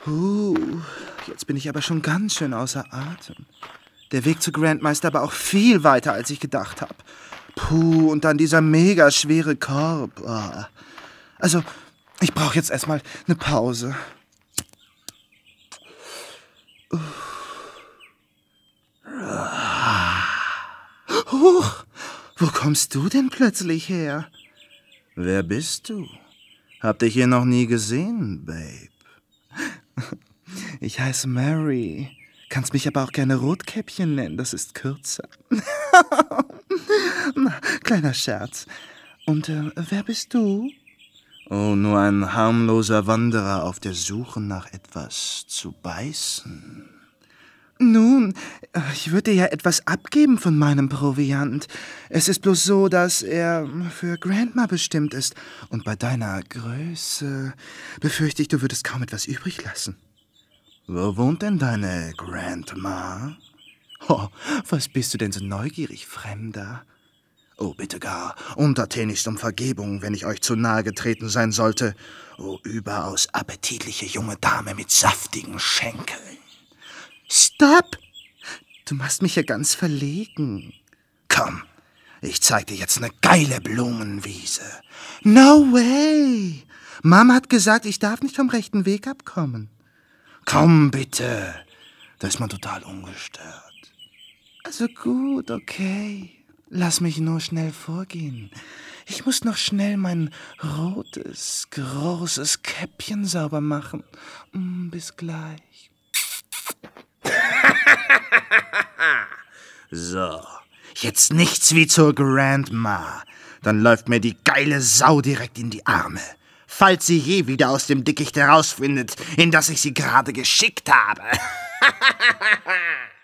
Jetzt bin ich aber schon ganz schön außer Atem. Der Weg zu Grandma ist aber auch viel weiter, als ich gedacht habe. Und dann dieser mega schwere Korb. Also, ich brauche jetzt erstmal eine Pause. Huch, wo kommst du denn plötzlich her? Wer bist du? Hab dich hier noch nie gesehen, Babe. Ich heiße Mary. Kannst mich aber auch gerne Rotkäppchen nennen, das ist kürzer. Kleiner Scherz. Und wer bist du? Oh, nur ein harmloser Wanderer auf der Suche nach etwas zu beißen. Nun, ich würde dir ja etwas abgeben von meinem Proviant. Es ist bloß so, dass er für Grandma bestimmt ist. Und bei deiner Größe befürchte ich, du würdest kaum etwas übrig lassen. Wo wohnt denn deine Grandma? Oh, was bist du denn so neugierig, Fremder? Oh, bitte gar, untertänigst um Vergebung, wenn ich euch zu nahe getreten sein sollte. Oh, überaus appetitliche junge Dame mit saftigen Schenkeln. Stopp! Du machst mich ja ganz verlegen. Komm, ich zeig dir jetzt eine geile Blumenwiese. No way! Mama hat gesagt, ich darf nicht vom rechten Weg abkommen. Komm bitte, da ist man total ungestört. Also gut, okay. Lass mich nur schnell vorgehen. Ich muss noch schnell mein rotes, großes Käppchen sauber machen. Bis gleich. So, jetzt nichts wie zur Grandma. Dann läuft mir die geile Sau direkt in die Arme. Falls sie je wieder aus dem Dickicht herausfindet, in das ich sie gerade geschickt habe.